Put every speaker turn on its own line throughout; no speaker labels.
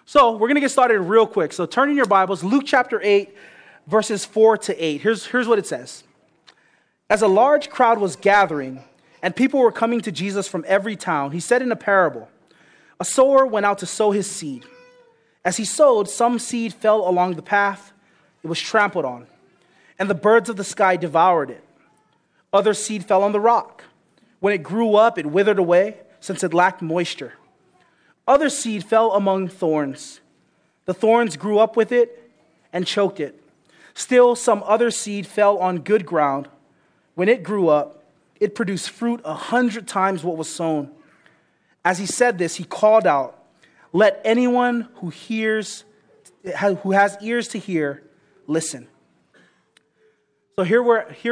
So we're going to get started real quick. So turn in your Bibles, Luke chapter 8, verses 4 to 8. Here's what it says. As a large crowd was gathering and people were coming to Jesus from every town, he said in a parable, a sower went out to sow his seed. As he sowed, some seed fell along the path. It was trampled on, and the birds of the sky devoured it. Other seed fell on the rock. When it grew up, it withered away, since it lacked moisture. Other seed fell among thorns. The thorns grew up with it and choked it. Still, some other seed fell on good ground. When it grew up, it produced fruit 100 times what was sown. As he said this, he called out, "Let anyone who has ears to hear, listen." So here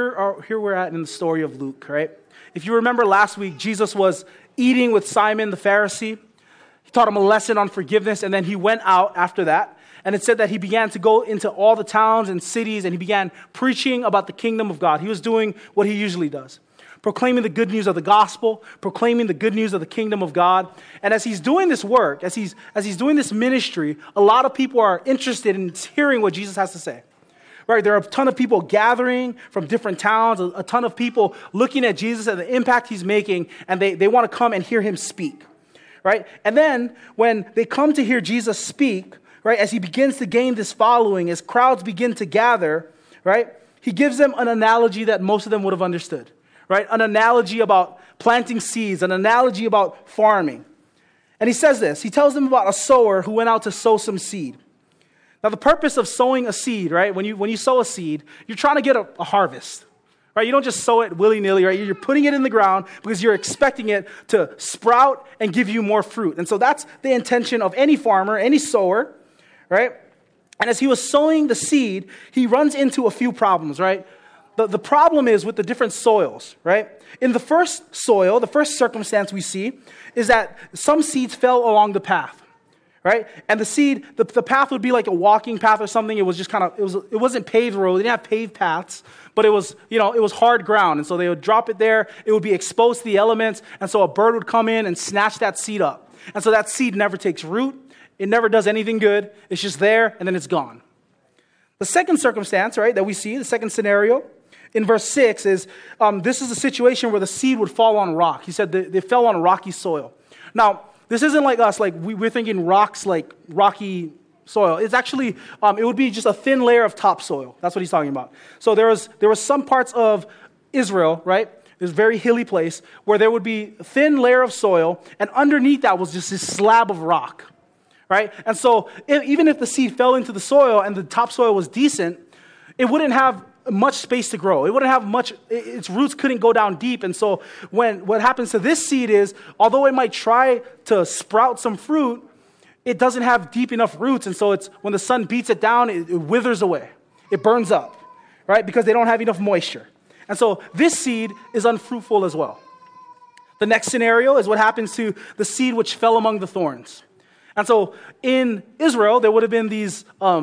we're at in the story of Luke, right? If you remember last week, Jesus was eating with Simon the Pharisee. He taught him a lesson on forgiveness, and then he went out after that. And it said that he began to go into all the towns and cities, and he began preaching about the kingdom of God. He was doing what he usually does, proclaiming the good news of the gospel, proclaiming the good news of the kingdom of God. And as he's doing this work, as he's doing this ministry, a lot of people are interested in hearing what Jesus has to say. Right? There are a ton of people gathering from different towns, a ton of people looking at Jesus and the impact he's making, and they want to come and hear him speak. Right? And then when they come to hear Jesus speak, right, as he begins to gain this following, as crowds begin to gather, right, he gives them an analogy that most of them would have understood. Right? An analogy about planting seeds, an analogy about farming. And he says this, he tells them about a sower who went out to sow some seed. Now the purpose of sowing a seed, right, when you sow a seed, you're trying to get a harvest. Right? You don't just sow it willy-nilly, right? You're putting it in the ground because you're expecting it to sprout and give you more fruit. And so that's the intention of any farmer, any sower, right? And as he was sowing the seed, he runs into a few problems, right? The problem is with the different soils, right? In the first soil, the first circumstance we see is that some seeds fell along the path, right? And the seed, the path would be like a walking path or something. It was just it wasn't paved road. They didn't have paved paths, but it was hard ground. And so they would drop it there. It would be exposed to the elements. And so a bird would come in and snatch that seed up. And so that seed never takes root. It never does anything good. It's just there and then it's gone. The second circumstance, right, that we see, the second scenario in verse 6 is this is a situation where the seed would fall on rock. He said they fell on rocky soil. Now, this isn't like us, like we're thinking rocks like rocky soil. It's actually, it would be just a thin layer of topsoil. That's what he's talking about. So there was some parts of Israel, right? This very hilly place where there would be a thin layer of soil, and underneath that was just this slab of rock, right? And so even if the seed fell into the soil and the topsoil was decent, it wouldn't have much space to grow. It wouldn't have much, its roots couldn't go down deep. And so what happens to this seed is, although it might try to sprout some fruit, it doesn't have deep enough roots. And so when the sun beats it down, it withers away. It burns up, right? Because they don't have enough moisture. And so this seed is unfruitful as well. The next scenario is what happens to the seed which fell among the thorns. And so in Israel, there would have been these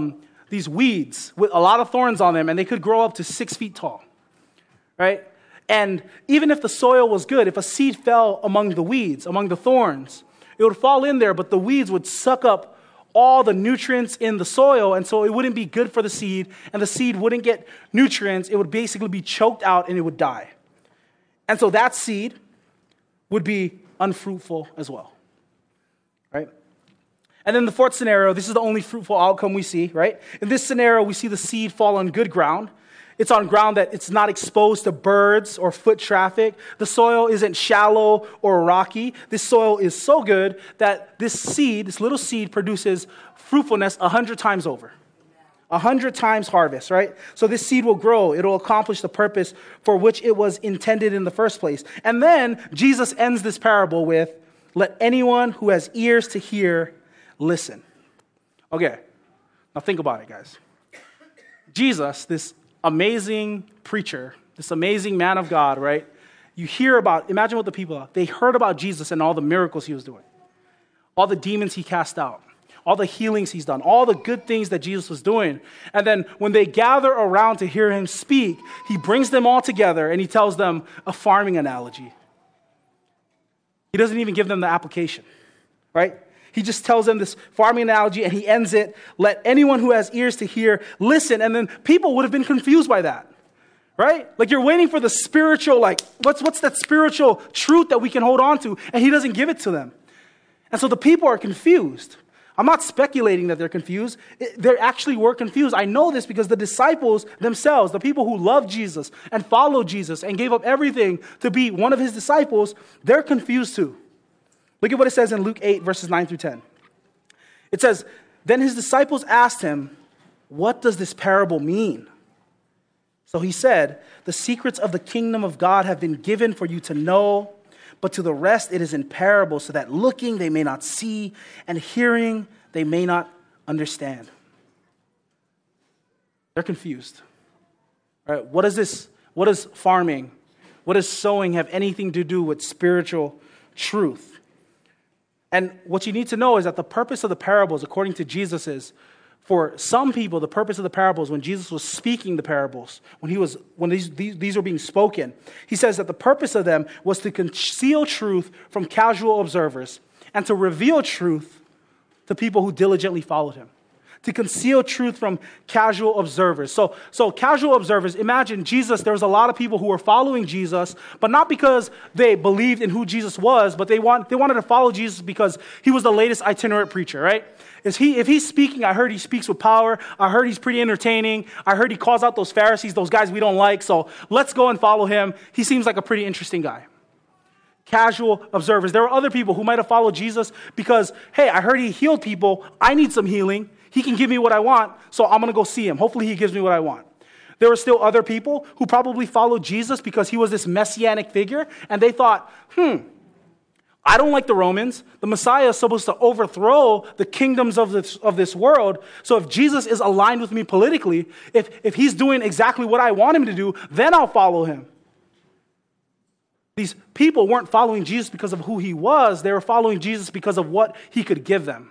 weeds with a lot of thorns on them, and they could grow up to 6 feet tall, right? And even if the soil was good, if a seed fell among the weeds, among the thorns, it would fall in there, but the weeds would suck up all the nutrients in the soil, and so it wouldn't be good for the seed, and the seed wouldn't get nutrients. It would basically be choked out, and it would die. And so that seed would be unfruitful as well, right? And then the fourth scenario, this is the only fruitful outcome we see, right? In this scenario, we see the seed fall on good ground. It's on ground that it's not exposed to birds or foot traffic. The soil isn't shallow or rocky. This soil is so good that this little seed, produces fruitfulness 100 times over. 100 times harvest, right? So this seed will grow. It'll accomplish the purpose for which it was intended in the first place. And then Jesus ends this parable with, "Let anyone who has ears to hear, listen." Okay, now think about it, guys. Jesus, this amazing preacher, this amazing man of God, right? You hear about, imagine what the people are. They heard about Jesus and all the miracles he was doing, all the demons he cast out, all the healings he's done, all the good things that Jesus was doing. And then when they gather around to hear him speak, he brings them all together and he tells them a farming analogy. He doesn't even give them the application, right? He just tells them this farming analogy and he ends it, let anyone who has ears to hear listen. And then people would have been confused by that, right? Like you're waiting for the spiritual, like what's that spiritual truth that we can hold on to? And he doesn't give it to them. And so the people are confused. I'm not speculating that they're confused. They actually were confused. I know this because the disciples themselves, the people who loved Jesus and followed Jesus and gave up everything to be one of his disciples, they're confused too. Look at what it says in Luke 8, verses 9 through 10. It says, then his disciples asked him, what does this parable mean? So he said, the secrets of the kingdom of God have been given for you to know, but to the rest it is in parables, so that looking they may not see, and hearing they may not understand. They're confused. All right, what does farming, what does sowing have anything to do with spiritual truth? And what you need to know is that the purpose of the parables, according to Jesus, is for some people, the purpose of the parables, when Jesus was speaking the parables, when these were being spoken, he says that the purpose of them was to conceal truth from casual observers and to reveal truth to people who diligently followed him. To conceal truth from casual observers. So casual observers, imagine Jesus, there was a lot of people who were following Jesus, but not because they believed in who Jesus was, but they wanted to follow Jesus because he was the latest itinerant preacher, right? If he's speaking, I heard he speaks with power. I heard he's pretty entertaining. I heard he calls out those Pharisees, those guys we don't like, so let's go and follow him. He seems like a pretty interesting guy. Casual observers. There were other people who might have followed Jesus because, hey, I heard he healed people. I need some healing. He can give me what I want, so I'm going to go see him. Hopefully he gives me what I want. There were still other people who probably followed Jesus because he was this messianic figure, and they thought, I don't like the Romans. The Messiah is supposed to overthrow the kingdoms of this world. So if Jesus is aligned with me politically, if he's doing exactly what I want him to do, then I'll follow him. These people weren't following Jesus because of who he was. They were following Jesus because of what he could give them.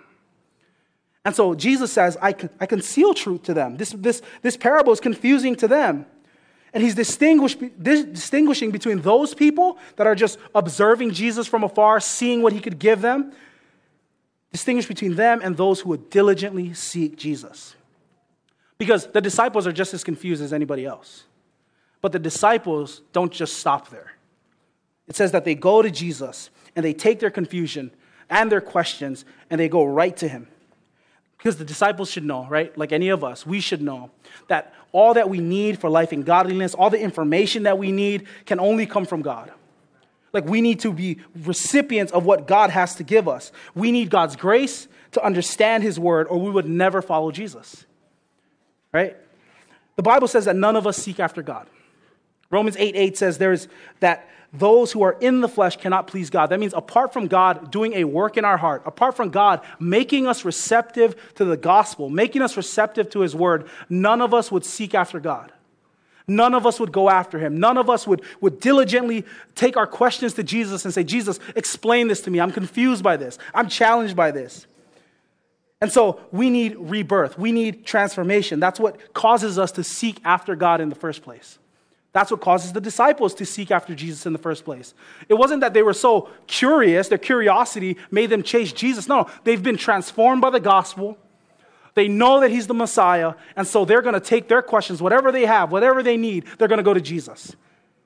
And so Jesus says, I conceal truth to them. This parable is confusing to them. And he's distinguishing between those people that are just observing Jesus from afar, seeing what he could give them, distinguish between them and those who would diligently seek Jesus. Because the disciples are just as confused as anybody else. But the disciples don't just stop there. It says that they go to Jesus and they take their confusion and their questions and they go right to him. Because the disciples should know, right? Like any of us, we should know that all that we need for life and godliness, all the information that we need can only come from God. Like we need to be recipients of what God has to give us. We need God's grace to understand his word or we would never follow Jesus, right? The Bible says that none of us seek after God. Romans 8:8 says that those who are in the flesh cannot please God. That means apart from God doing a work in our heart, apart from God making us receptive to the gospel, making us receptive to his word, none of us would seek after God. None of us would go after him. None of us would diligently take our questions to Jesus and say, Jesus, explain this to me. I'm confused by this. I'm challenged by this. And so we need rebirth. We need transformation. That's what causes us to seek after God in the first place. That's what causes the disciples to seek after Jesus in the first place. It wasn't that they were so curious, their curiosity made them chase Jesus. No, they've been transformed by the gospel. They know that he's the Messiah, and so they're going to take their questions, whatever they have, whatever they need, they're going to go to Jesus.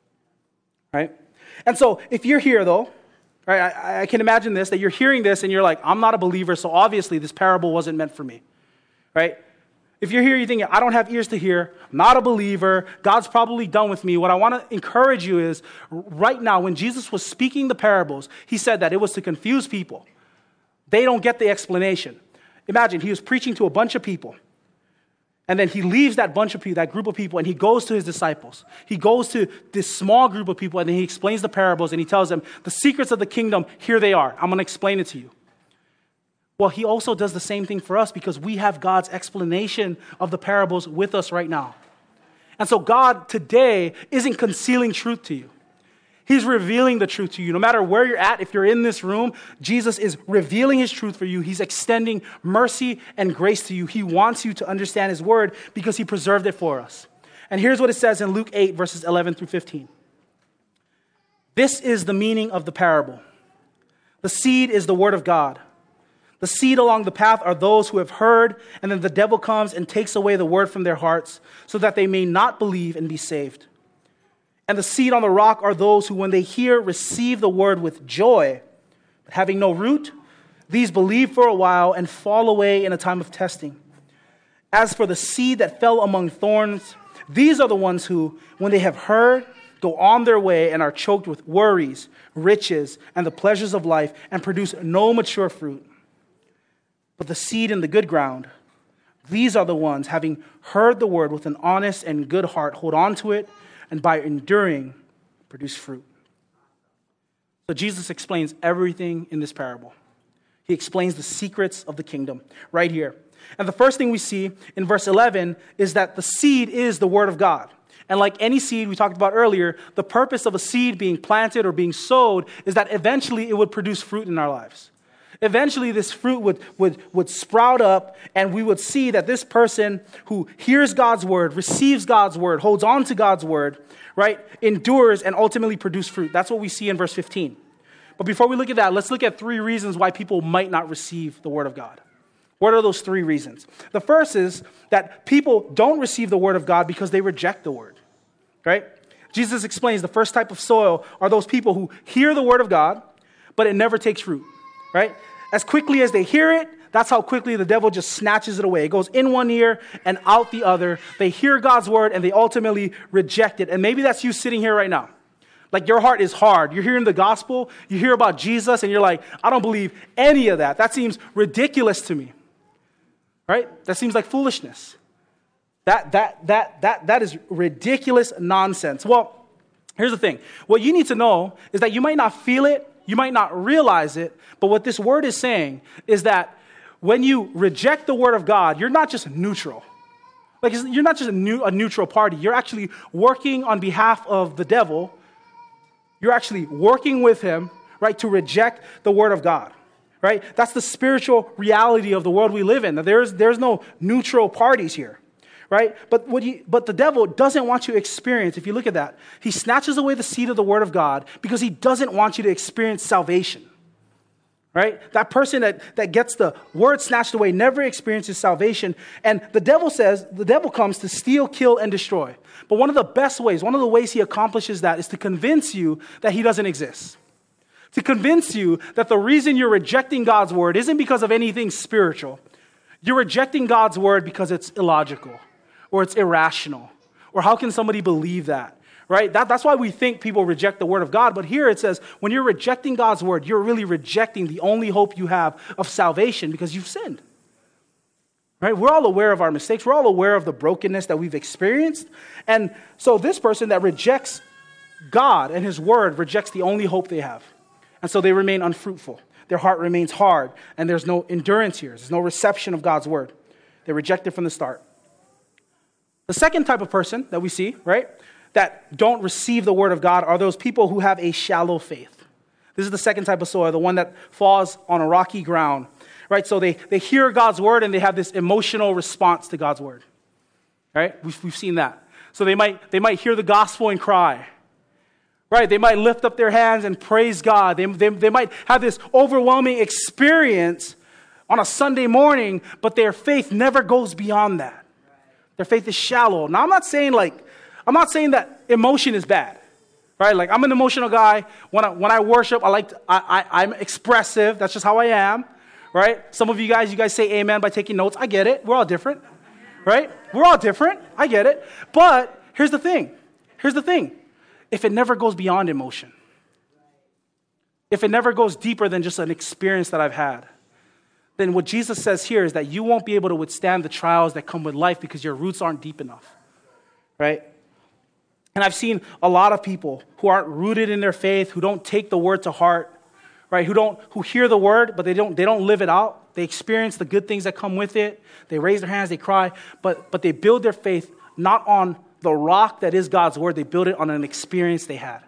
Right? And so if you're here, though, right, I can imagine this, that you're hearing this and you're like, I'm not a believer, so obviously this parable wasn't meant for me. Right? If you're here, you're thinking, I don't have ears to hear, I'm not a believer, God's probably done with me. What I want to encourage you is, right now, when Jesus was speaking the parables, he said that it was to confuse people. They don't get the explanation. Imagine, he was preaching to a bunch of people, and then he leaves that bunch of people, that group of people, and he goes to his disciples. He goes to this small group of people, and then he explains the parables, and he tells them, the secrets of the kingdom, here they are. I'm going to explain it to you. Well, he also does the same thing for us because we have God's explanation of the parables with us right now. And so God today isn't concealing truth to you. He's revealing the truth to you. No matter where you're at, if you're in this room, Jesus is revealing his truth for you. He's extending mercy and grace to you. He wants you to understand his word because he preserved it for us. And here's what it says in Luke 8, verses 11 through 15. This is the meaning of the parable. The seed is the word of God. The seed along the path are those who have heard, and then the devil comes and takes away the word from their hearts so that they may not believe and be saved. And the seed on the rock are those who, when they hear, receive the word with joy, but having no root, these believe for a while and fall away in a time of testing. As for the seed that fell among thorns, these are the ones who, when they have heard, go on their way and are choked with worries, riches, and the pleasures of life, and produce no mature fruit. But the seed in the good ground, these are the ones, having heard the word with an honest and good heart, hold on to it, and by enduring, produce fruit. So Jesus explains everything in this parable. He explains the secrets of the kingdom right here. And the first thing we see in verse 11 is that the seed is the word of God. And like any seed we talked about earlier, the purpose of a seed being planted or being sowed is that eventually it would produce fruit in our lives. Eventually, this fruit would sprout up, and we would see that this person who hears God's word, receives God's word, holds on to God's word, right, endures and ultimately produce fruit. That's what we see in verse 15. But before we look at that, let's look at 3 reasons why people might not receive the word of God. What are those 3 reasons? The first is that people don't receive the word of God because they reject the word, right? Jesus explains the first type of soil are those people who hear the word of God, but it never takes root. Right? As quickly as they hear it, that's how quickly the devil just snatches it away. It goes in one ear and out the other. They hear God's word and they ultimately reject it. And maybe that's you sitting here right now. Like your heart is hard. You're hearing the gospel, you hear about Jesus, and you're like, I don't believe any of that. That seems ridiculous to me. Right? That seems like foolishness. That is ridiculous nonsense. Well, here's the thing. What you need to know is that you might not feel it, you might not realize it, but what this word is saying is that when you reject the word of God, you're not just neutral. Like you're not just a neutral party. You're actually working on behalf of the devil. You're actually working with him, right, to reject the word of God, right? That's the spiritual reality of the world we live in. There's no neutral parties here. Right? But the devil doesn't want you to experience, if you look at that, he snatches away the seed of the word of God because he doesn't want you to experience salvation. Right? That person that gets the word snatched away never experiences salvation. And the devil comes to steal, kill, and destroy. But one of the best ways, one of the ways he accomplishes that is to convince you that he doesn't exist. To convince you that the reason you're rejecting God's word isn't because of anything spiritual. You're rejecting God's word because it's illogical. Or it's irrational. Or how can somebody believe that? Right? That's why we think people reject the word of God. But here it says, when you're rejecting God's word, you're really rejecting the only hope you have of salvation because you've sinned. Right? We're all aware of our mistakes. We're all aware of the brokenness that we've experienced. And so this person that rejects God and his word rejects the only hope they have. And so they remain unfruitful. Their heart remains hard. And there's no endurance here. There's no reception of God's word. They reject it from the start. The second type of person that we see, right, that don't receive the word of God are those people who have a shallow faith. This is the second type of soil, the one that falls on a rocky ground, right? So they hear God's word and they have this emotional response to God's word, right? We've seen that. So they might hear the gospel and cry, right? They might lift up their hands and praise God. They might have this overwhelming experience on a Sunday morning, but their faith never goes beyond that. Their faith is shallow. Now, I'm not saying that emotion is bad, right? Like I'm an emotional guy. When I worship, I'm expressive. That's just how I am, right? Some of you guys say amen by taking notes. I get it. We're all different, right? We're all different. I get it. But here's the thing. If it never goes beyond emotion, if it never goes deeper than just an experience that I've had, then what Jesus says here is that you won't be able to withstand the trials that come with life because your roots aren't deep enough, right? And I've seen a lot of people who aren't rooted in their faith, who don't take the word to heart, right? Who hear the word, but they don't live it out. They experience the good things that come with it. They raise their hands, they cry, but they build their faith not on the rock that is God's word. They build it on an experience they had.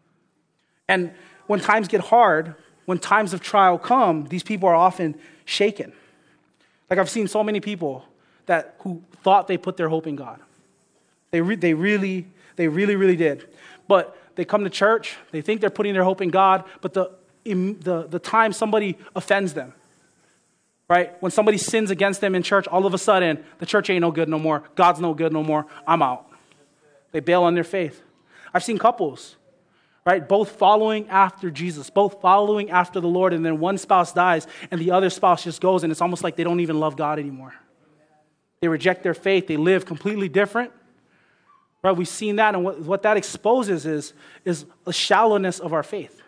And when times get hard, when times of trial come, these people are often shaken. Like I've seen so many people who thought they put their hope in God. They really did. But they come to church, they think they're putting their hope in God, but the time somebody offends them, right? When somebody sins against them in church, all of a sudden, the church ain't no good no more. God's no good no more. I'm out. They bail on their faith. I've seen couples, right? Both following after Jesus, both following after the Lord, and then one spouse dies and the other spouse just goes, and it's almost like they don't even love God anymore. They reject their faith. They live completely different. Right? We've seen that, and what that exposes is a shallowness of our faith.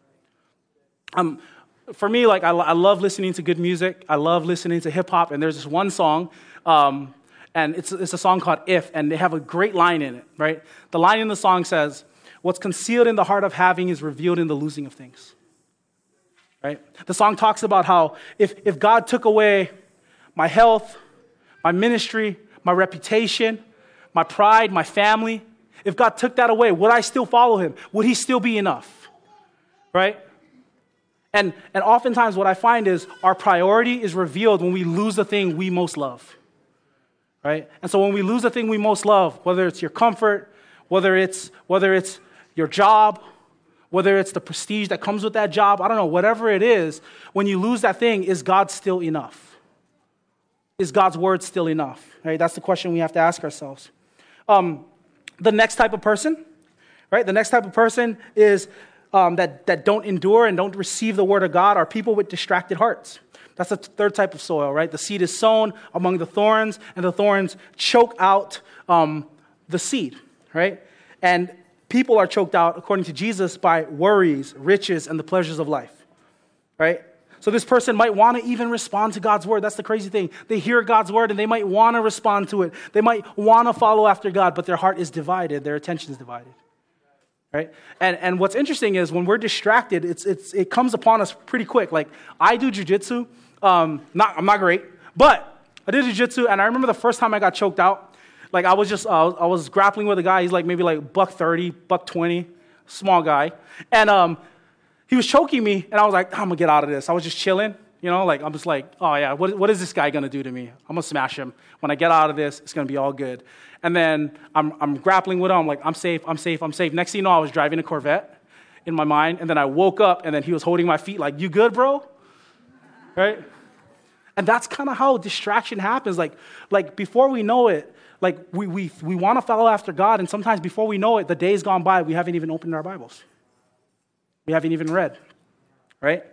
For me, like I love listening to good music. I love listening to hip hop, and there's this one song, and it's a song called "If," and they have a great line in it. Right? The line in the song says, "What's concealed in the heart of having is revealed in the losing of things." Right? The song talks about how if God took away my health, my ministry, my reputation, my pride, my family, if God took that away, would I still follow him? Would he still be enough? Right? And oftentimes what I find is our priority is revealed when we lose the thing we most love. Right? And so when we lose the thing we most love, whether it's your comfort, whether it's your job, whether it's the prestige that comes with that job, I don't know, whatever it is, when you lose that thing, is God still enough? Is God's word still enough? Right? That's the question we have to ask ourselves. The next type of person, right? The next type of person is that don't endure and don't receive the word of God are people with distracted hearts. That's the third type of soil, right? The seed is sown among the thorns, and the thorns choke out the seed, right? And people are choked out, according to Jesus, by worries, riches, and the pleasures of life, right? So this person might want to even respond to God's word. That's the crazy thing. They hear God's word, and they might want to respond to it. They might want to follow after God, but their heart is divided. Their attention is divided, right? And what's interesting is when we're distracted, it comes upon us pretty quick. Like, I do jujitsu. I'm not great, but I did jujitsu, and I remember the first time I got choked out. Like, I was grappling with a guy. He's like maybe like $130, $120, small guy, and he was choking me, and I was like, I'm gonna get out of this. I was just chilling, like I'm just like, oh yeah, what is this guy gonna do to me? I'm gonna smash him. When I get out of this, it's gonna be all good. And then I'm grappling with him. I'm like, I'm safe. Next thing you know, I was driving a Corvette in my mind, and then I woke up, and then he was holding my feet like, you good, bro? Right? And that's kind of how distraction happens. Like before we know it, like we want to follow after God, and sometimes before we know it, the day's gone by, we haven't even opened our Bibles. We haven't even read, right?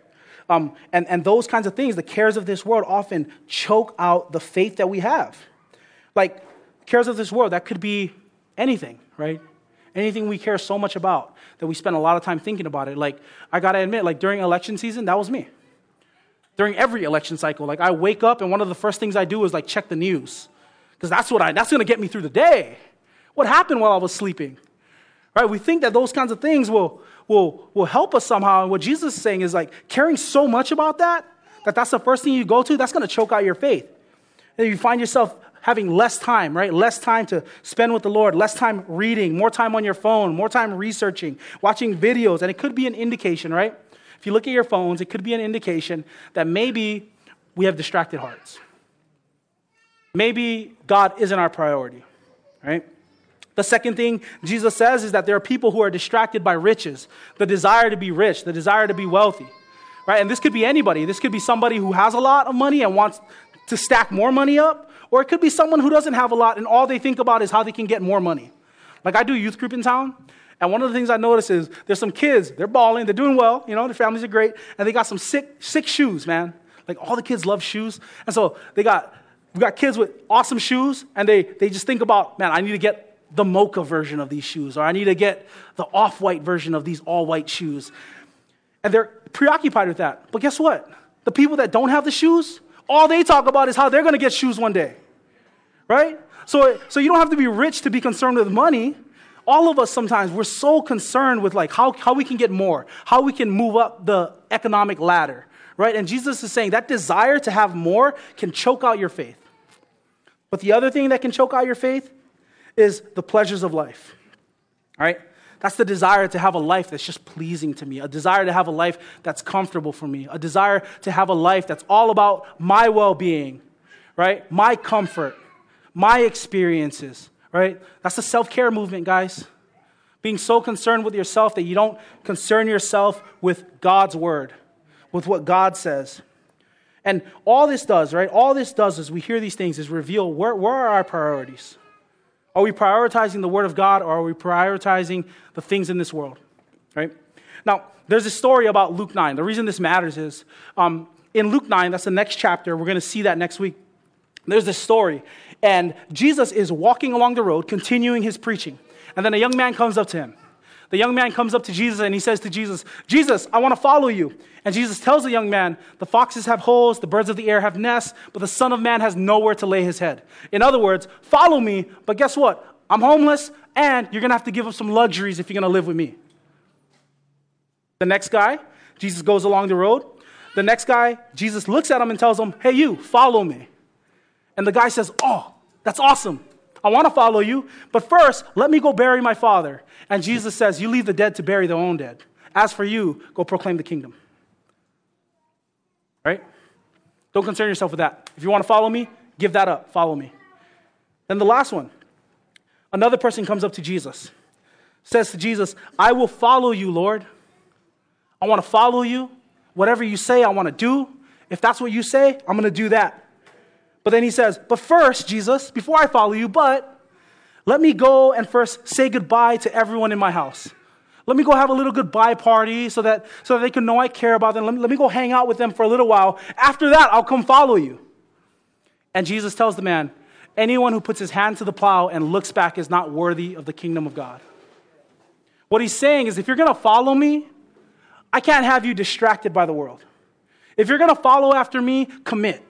And those kinds of things, the cares of this world often choke out the faith that we have. Like, cares of this world, that could be anything, right? Anything we care so much about that we spend a lot of time thinking about it. Like, I got to admit, like during election season, that was me. During every election cycle, like I wake up and one of the first things I do is like check the news. Because that's going to get me through the day. What happened while I was sleeping? Right? We think that those kinds of things will help us somehow. And what Jesus is saying is like caring so much about that's the first thing you go to, that's going to choke out your faith. And you find yourself having less time, right? Less time to spend with the Lord, less time reading, more time on your phone, more time researching, watching videos. And it could be an indication, right? If you look at your phones, it could be an indication that maybe we have distracted hearts. Maybe God isn't our priority, right? The second thing Jesus says is that there are people who are distracted by riches, the desire to be rich, the desire to be wealthy, right? And this could be anybody. This could be somebody who has a lot of money and wants to stack more money up, or it could be someone who doesn't have a lot and all they think about is how they can get more money. Like I do youth group in town, and one of the things I notice is there's some kids, they're balling, they're doing well, their families are great, and they got some sick shoes, man. Like all the kids love shoes, and so we got kids with awesome shoes, and they just think about, man, I need to get the mocha version of these shoes, or I need to get the off-white version of these all-white shoes. And they're preoccupied with that. But guess what? The people that don't have the shoes, all they talk about is how they're going to get shoes one day, right? So you don't have to be rich to be concerned with money. All of us sometimes, we're so concerned with like how we can get more, how we can move up the economic ladder, right? And Jesus is saying that desire to have more can choke out your faith. But the other thing that can choke out your faith is the pleasures of life, all right? That's the desire to have a life that's just pleasing to me, a desire to have a life that's comfortable for me, a desire to have a life that's all about my well-being, right? My comfort, my experiences, right? That's the self-care movement, guys. Being so concerned with yourself that you don't concern yourself with God's word, with what God says. And all this does, right? All this does as we hear these things is reveal where are our priorities? Are we prioritizing the Word of God, or are we prioritizing the things in this world, right? Now, there's a story about Luke 9. The reason this matters is in Luke 9, that's the next chapter. We're going to see that next week. There's this story, and Jesus is walking along the road, continuing his preaching. And then a young man comes up to him. The young man comes up to Jesus and he says to Jesus, Jesus, I want to follow you. And Jesus tells the young man, the foxes have holes, the birds of the air have nests, but the Son of Man has nowhere to lay his head. In other words, follow me, but guess what? I'm homeless, and you're going to have to give up some luxuries if you're going to live with me. The next guy, Jesus goes along the road. The next guy, Jesus looks at him and tells him, hey, you, follow me. And the guy says, oh, that's awesome. I want to follow you, but first, let me go bury my father. And Jesus says, you leave the dead to bury their own dead. As for you, go proclaim the kingdom. Right? Don't concern yourself with that. If you want to follow me, give that up. Follow me. Then the last one. Another person comes up to Jesus. Says to Jesus, I will follow you, Lord. I want to follow you. Whatever you say, I want to do. If that's what you say, I'm going to do that. But then he says, but first, Jesus, before I follow you, but let me go and first say goodbye to everyone in my house. Let me go have a little goodbye party so that they can know I care about them. Let me go hang out with them for a little while. After that, I'll come follow you. And Jesus tells the man, anyone who puts his hand to the plow and looks back is not worthy of the kingdom of God. What he's saying is, if you're going to follow me, I can't have you distracted by the world. If you're going to follow after me, commit.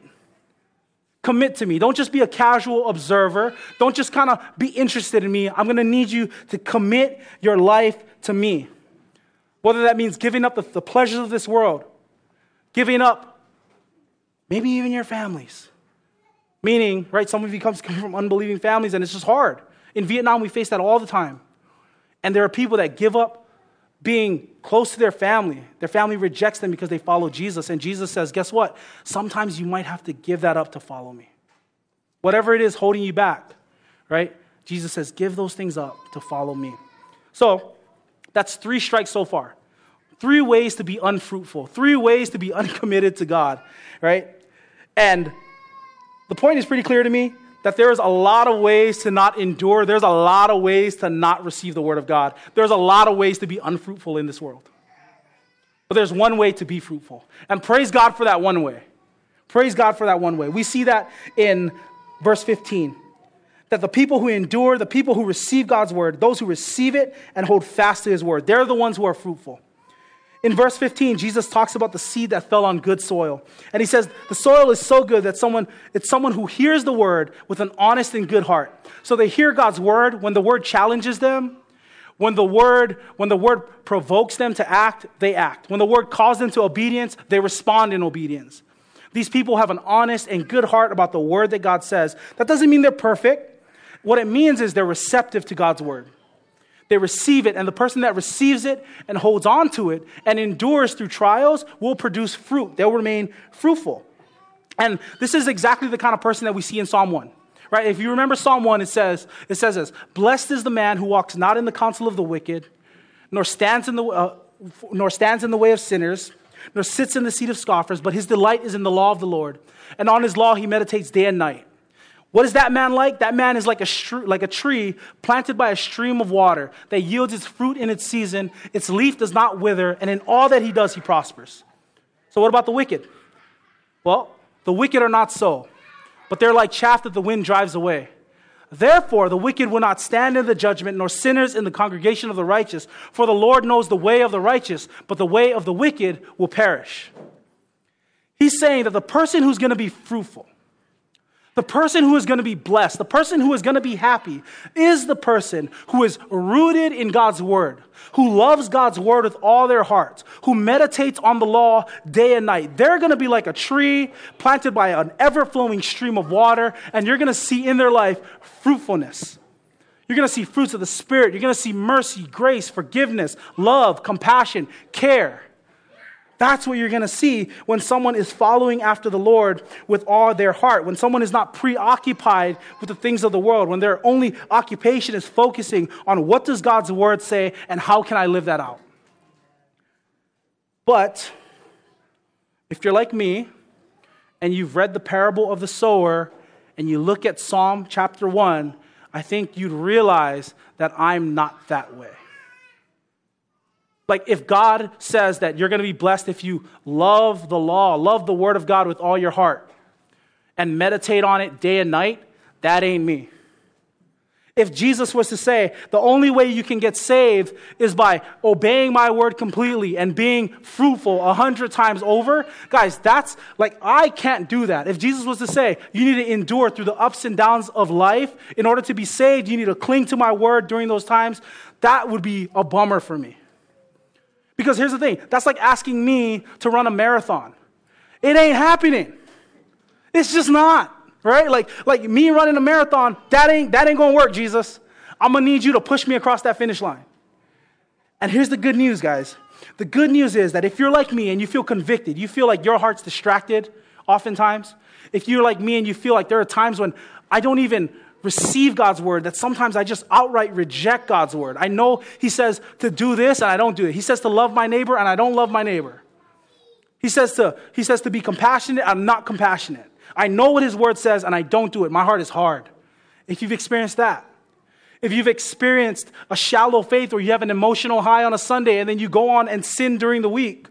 Commit to me. Don't just be a casual observer. Don't just kind of be interested in me. I'm going to need you to commit your life to me. Whether that means giving up the pleasures of this world, giving up maybe even your families. Meaning, right, some of you come from unbelieving families and it's just hard. In Vietnam, we face that all the time. And there are people that give up being close to their family. Their family rejects them because they follow Jesus. And Jesus says, guess what? Sometimes you might have to give that up to follow me. Whatever it is holding you back, right? Jesus says, give those things up to follow me. So that's 3 strikes so far. 3 ways to be unfruitful. 3 ways to be uncommitted to God, right? And the point is pretty clear to me that there's a lot of ways to not endure. There's a lot of ways to not receive the word of God. There's a lot of ways to be unfruitful in this world. But there's one way to be fruitful. And praise God for that one way. Praise God for that one way. We see that in verse 15. That the people who endure, the people who receive God's word, those who receive it and hold fast to his word, they're the ones who are fruitful. In verse 15, Jesus talks about the seed that fell on good soil. And he says the soil is so good that it's someone who hears the word with an honest and good heart. So they hear God's word. When the word challenges them, when the word provokes them to act, they act. When the word calls them to obedience, they respond in obedience. These people have an honest and good heart about the word that God says. That doesn't mean they're perfect. What it means is they're receptive to God's word. They receive it, and the person that receives it and holds on to it and endures through trials will produce fruit. They'll remain fruitful. And this is exactly the kind of person that we see in Psalm 1. Right? If you remember Psalm 1, it says this, blessed is the man who walks not in the counsel of the wicked, nor stands in the way of sinners, nor sits in the seat of scoffers, but his delight is in the law of the Lord. And on his law he meditates day and night. What is that man like? That man is like a tree planted by a stream of water that yields its fruit in its season. Its leaf does not wither, and in all that he does, he prospers. So what about the wicked? Well, the wicked are not so, but they're like chaff that the wind drives away. Therefore, the wicked will not stand in the judgment, nor sinners in the congregation of the righteous. For the Lord knows the way of the righteous, but the way of the wicked will perish. He's saying that the person who's going to be fruitful, the person who is going to be blessed, the person who is going to be happy is the person who is rooted in God's word, who loves God's word with all their heart, who meditates on the law day and night. They're going to be like a tree planted by an ever-flowing stream of water, and you're going to see in their life fruitfulness. You're going to see fruits of the Spirit. You're going to see mercy, grace, forgiveness, love, compassion, care. That's what you're going to see when someone is following after the Lord with all their heart, when someone is not preoccupied with the things of the world, when their only occupation is focusing on what does God's word say and how can I live that out. But if you're like me, and you've read the parable of the sower, and you look at Psalm chapter 1, I think you'd realize that I'm not that way. Like if God says that you're going to be blessed if you love the law, love the word of God with all your heart, and meditate on it day and night, that ain't me. If Jesus was to say, the only way you can get saved is by obeying my word completely and being fruitful 100 times over, guys, that's like, I can't do that. If Jesus was to say, you need to endure through the ups and downs of life in order to be saved, you need to cling to my word during those times, that would be a bummer for me. Because here's the thing, that's like asking me to run a marathon. It ain't happening. It's just not. Right? Like me running a marathon, that ain't gonna work, Jesus. I'm gonna need you to push me across that finish line. And here's the good news, guys. The good news is that if you're like me and you feel convicted, you feel like your heart's distracted oftentimes, if you're like me and you feel like there are times when I don't even receive God's word, that sometimes I just outright reject God's word. I know he says to do this and I don't do it. He says to love my neighbor and I don't love my neighbor. He says to be compassionate, I'm not compassionate. I know what his word says and I don't do it. My heart is hard. If you've experienced that, if you've experienced a shallow faith where you have an emotional high on a Sunday and then you go on and sin during the week,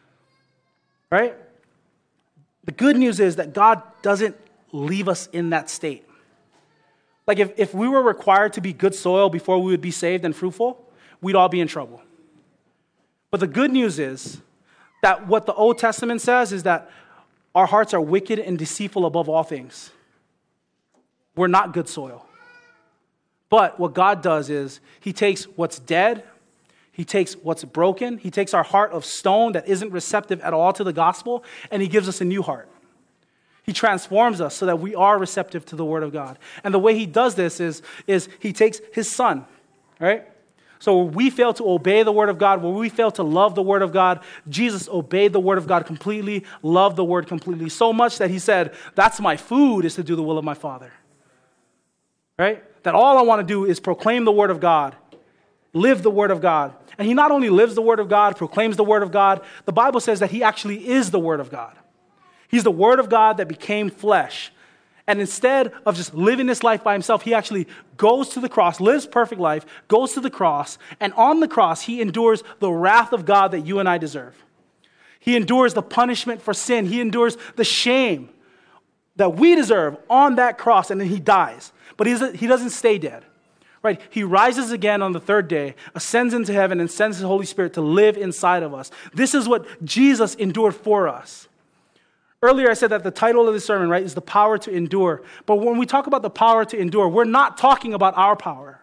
right? The good news is that God doesn't leave us in that state. Like if we were required to be good soil before we would be saved and fruitful, we'd all be in trouble. But the good news is that what the Old Testament says is that our hearts are wicked and deceitful above all things. We're not good soil. But what God does is he takes what's dead, he takes what's broken, he takes our heart of stone that isn't receptive at all to the gospel, and he gives us a new heart. He transforms us so that we are receptive to the word of God. And the way he does this is he takes his son, right? So where we fail to obey the word of God, where we fail to love the word of God, Jesus obeyed the word of God completely, loved the word completely, so much that he said, that's my food, is to do the will of my Father. Right? That all I want to do is proclaim the word of God, live the word of God. And he not only lives the word of God, proclaims the word of God, the Bible says that he actually is the word of God. He's the word of God that became flesh. And instead of just living this life by himself, he actually goes to the cross, lives perfect life, goes to the cross, and on the cross, he endures the wrath of God that you and I deserve. He endures the punishment for sin. He endures the shame that we deserve on that cross, and then he dies. But he doesn't stay dead, right? He rises again on the third day, ascends into heaven, and sends his Holy Spirit to live inside of us. This is what Jesus endured for us. Earlier, I said that the title of the sermon, right, is the power to endure. But when we talk about the power to endure, we're not talking about our power,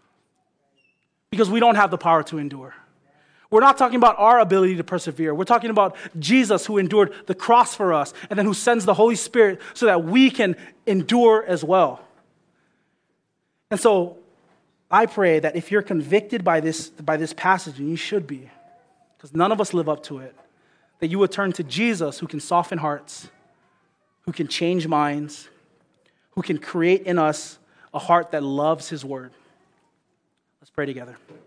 because we don't have the power to endure. We're not talking about our ability to persevere. We're talking about Jesus, who endured the cross for us and then who sends the Holy Spirit so that we can endure as well. And so I pray that if you're convicted by this passage, and you should be, because none of us live up to it, that you would turn to Jesus, who can soften hearts, who can change minds, who can create in us a heart that loves his word. Let's pray together.